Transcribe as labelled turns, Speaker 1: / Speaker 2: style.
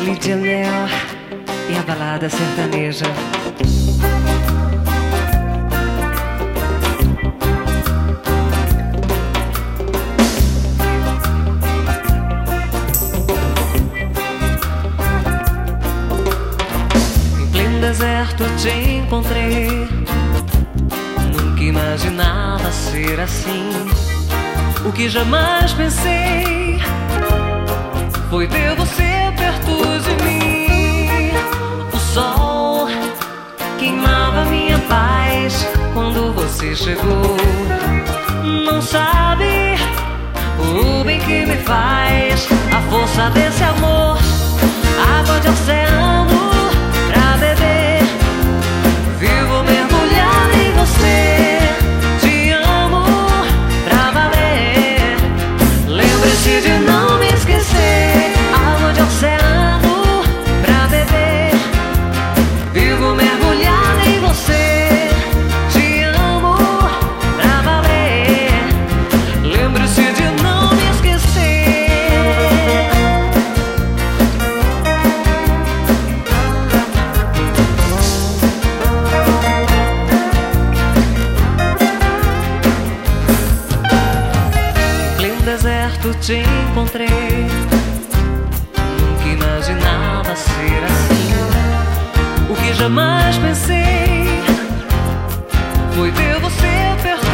Speaker 1: Lídia Mel e a balada sertaneja. Em pleno deserto te encontrei, nunca imaginava ser assim. O que jamais pensei foi ter você perto de mim. O sol queimava minha paz quando você chegou. Não sabe o bem que me faz a força desse amor. Água de oceano pra beber, vivo mergulhado em você. Te amo pra valer, lembre-se de não me esquecer. Água de oceano pra beber, vivo mergulhado em você. Te amo pra valer, lembre-se de não me esquecer. Em pleno deserto te encontrei, nunca imaginava ser assim. O que jamais pensei foi ter você perto